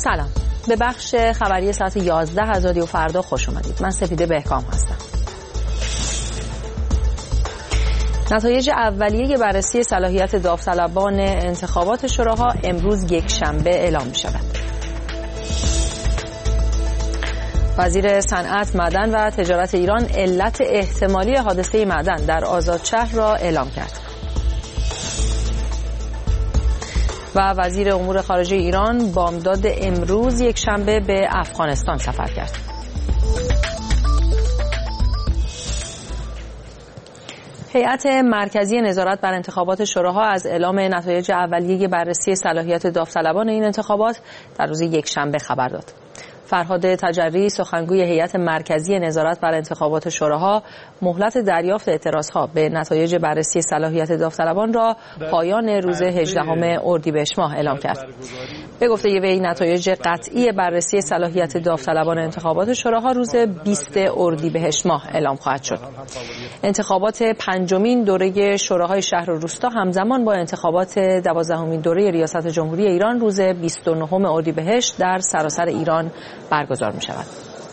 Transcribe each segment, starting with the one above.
سلام، به بخش خبری ساعت 11 از رادیو فردا خوش اومدید. من سپیده بهکام هستم. نتایج اولیه بررسی صلاحیت داوطلبان انتخابات شوراها امروز یکشنبه اعلام می شود. وزیر صنعت، معدن و تجارت ایران علت احتمالی حادثه معدن در آزادشهر را اعلام کرد. و وزیر امور خارجه ایران بامداد امروز یکشنبه به افغانستان سفر کرد. هیئت مرکزی نظارت بر انتخابات شوراها از اعلام نتایج اولیه بررسی صلاحیت داوطلبان این انتخابات در روز یکشنبه خبر داد. فرهاد تجری، سخنگوی هیئت مرکزی نظارت بر انتخابات شوراها، مهلت دریافت اعتراضها به نتایج بررسی صلاحیت داوطلبان را پایان روز 18 اردیبهشت ماه اعلام کرد. به گفته وی نتایج قطعی بررسی صلاحیت داوطلبان انتخابات شوراها روز 20 اردیبهشت ماه اعلام خواهد شد. انتخابات پنجمین دوره شوراهای شهر و روستا همزمان با انتخابات 12مین دوره ریاست جمهوری ایران روز 29 اردیبهشت در سراسر ایران برگزار می شود.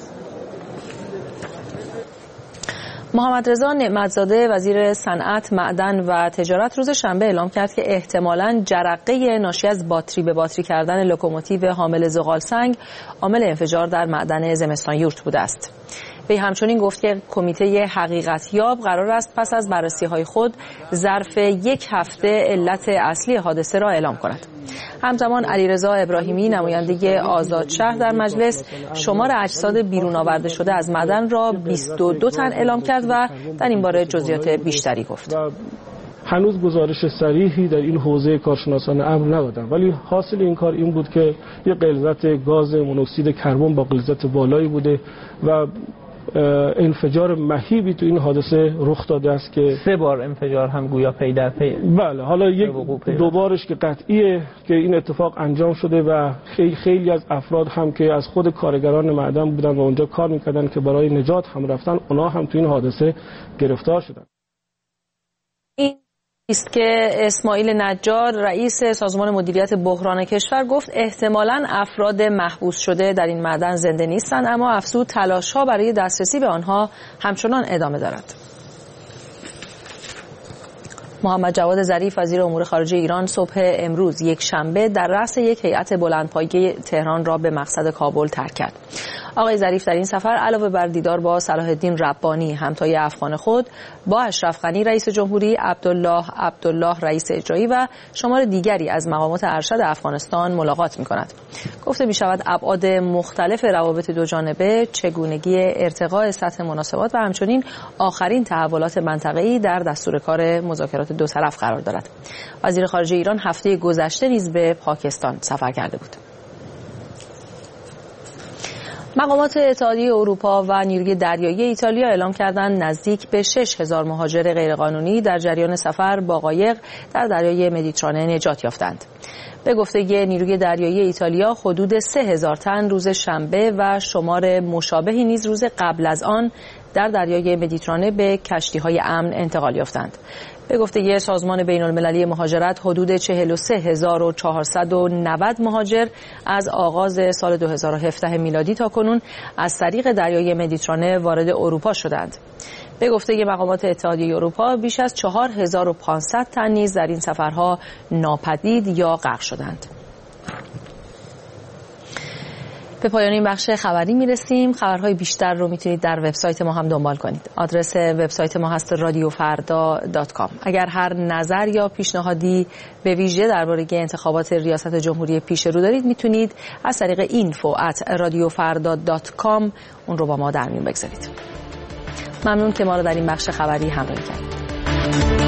محمد رضا نعمتزاده، وزیر صنعت، معدن و تجارت، روز شنبه اعلام کرد که احتمالاً جرقه ناشی از باتری به باتری کردن لوکوموتیو حامل زغال سنگ عامل انفجار در معدن زمستان یورت بوده است. وی همچنین گفت که کمیته حقیقتیاب قرار است پس از بررسی‌های خود ظرف یک هفته علت اصلی حادثه را اعلام کند. همزمان علیرضا ابراهیمی، نماینده آزادشهر، در مجلس شمار اجساد بیرون آورده شده از معدن را 22 تن اعلام کرد و در این باره جزئیات بیشتری گفت. هنوز گزارش صریحی در این حوزه کارشناسان امر ندادن، ولی حاصل این کار این بود که یک غلظت گاز مونوکسید کربن با غلظت بالایی بوده و انفجار مهیبی تو این حادثه رخ داده است که 3 بار انفجار هم گویا پی در پی. بله، حالا یک دوبارش که قطعیه که این اتفاق انجام شده و خیلی از افراد هم که از خود کارگران معدن بودن و اونجا کار میکردن که برای نجات هم رفتن، اونا هم تو این حادثه گرفتار شدن. این است که اسماعیل نجار، رئیس سازمان مدیریت بحران کشور، گفت احتمالاً افراد محبوس شده در این معدن زنده نیستند، اما افزود تلاش‌ها برای دسترسی به آنها همچنان ادامه دارد. محمد جواد ظریف، وزیر امور خارجه ایران، صبح امروز یکشنبه در رأس یک هیئت بلندپایه تهران را به مقصد کابل ترک کرد. آقای ظریف در این سفر علاوه بر دیدار با صلاح الدین ربانی، همتای افغان خود، با اشرف غنی رئیس جمهوری، عبدالله رئیس اجرایی و شمار دیگری از مقامات ارشد افغانستان ملاقات می‌کند. گفته می‌شود ابعاد مختلف روابط دو جانبه، چگونگی ارتقاء سطح مناسبات و همچنین آخرین تحولات منطقه‌ای در دستور کار مذاکرات دو طرف قرار دارد. وزیر خارجه ایران هفته گذشته نیز به پاکستان سفر کرده بود. مقامات اتحادیه اروپا و نیروی دریایی ایتالیا اعلام کردند نزدیک به 6000 مهاجر غیرقانونی در جریان سفر با قایق در دریای مدیترانه نجات یافتند. به گفته نیروی دریایی ایتالیا حدود 3000 تن روز شنبه و شمار مشابهی نیز روز قبل از آن در دریای مدیترانه به کشتی‌های امن انتقال یافتند. به گفته سازمان بین‌المللی مهاجرت حدود 43490 مهاجر از آغاز سال 2017 میلادی تا کنون از طریق دریای مدیترانه وارد اروپا شدند. به گفته مقامات اتحادیه اروپا بیش از 4500 تن نیز در این سفرها ناپدید یا غرق شدند. به پایان این بخش خبری میرسیم. خبرهای بیشتر رو میتونید در وبسایت ما هم دنبال کنید. آدرس وبسایت ما هست radiofarda.com. اگر هر نظر یا پیشنهادی به ویژه درباره انتخابات ریاست جمهوری پیش رو دارید، میتونید از طریق info@radiofarda.com اون رو با ما در میون بگذارید. ممنون که ما رو در این بخش خبری همراهی کردید.